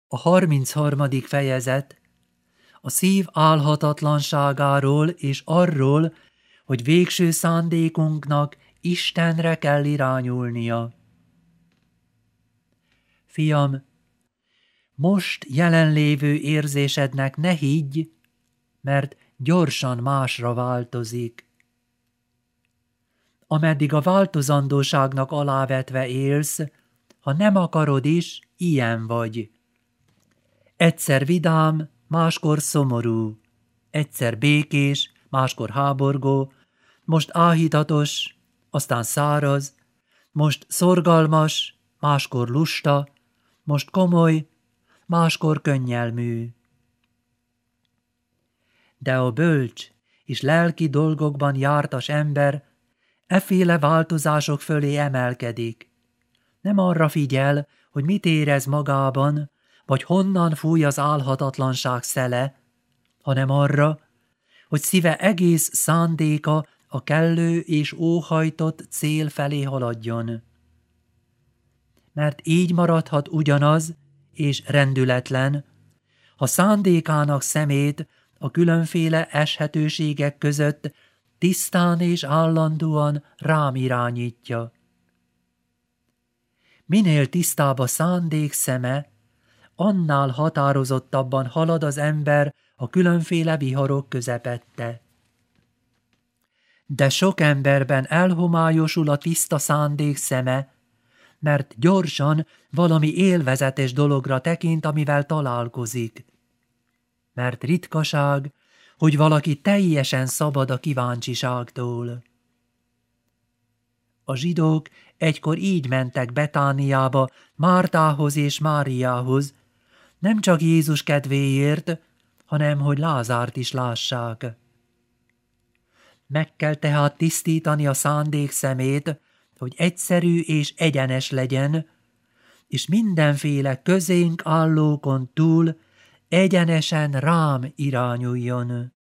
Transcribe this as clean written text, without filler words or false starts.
A 33. fejezet a szív álhatatlanságáról és arról, hogy végső szándékunknak Istenre kell irányulnia. Fiam, most jelenlévő érzésednek ne higgy, mert gyorsan másra változik. Ameddig a változandóságnak alávetve élsz, ha nem akarod is, ilyen vagy. Egyszer vidám, máskor szomorú, egyszer békés, máskor háborgó, most áhítatos, aztán száraz, most szorgalmas, máskor lusta, most komoly, máskor könnyelmű. De a bölcs és lelki dolgokban jártas ember efféle változások fölé emelkedik. Nem arra figyel, hogy mit érez magában, vagy honnan fúj az álhatatlanság szele, hanem arra, hogy szíve egész szándéka a kellő és óhajtott cél felé haladjon. Mert így maradhat ugyanaz és rendületlen, ha szándékának szemét a különféle eshetőségek között tisztán és állandóan rám irányítja. Minél tisztább a szándék szeme, annál határozottabban halad az ember a különféle viharok közepette. De sok emberben elhomályosul a tiszta szándék szeme, mert gyorsan valami élvezetes dologra tekint, amivel találkozik. Mert ritkaság, hogy valaki teljesen szabad a kíváncsiságtól. A zsidók egykor így mentek Betániába, Mártához és Máriához, nem csak Jézus kedvéért, hanem hogy Lázárt is lássák. Meg kell tehát tisztítani a szándék szemét, hogy egyszerű és egyenes legyen, és mindenféle közénk állókon túl egyenesen rám irányuljon.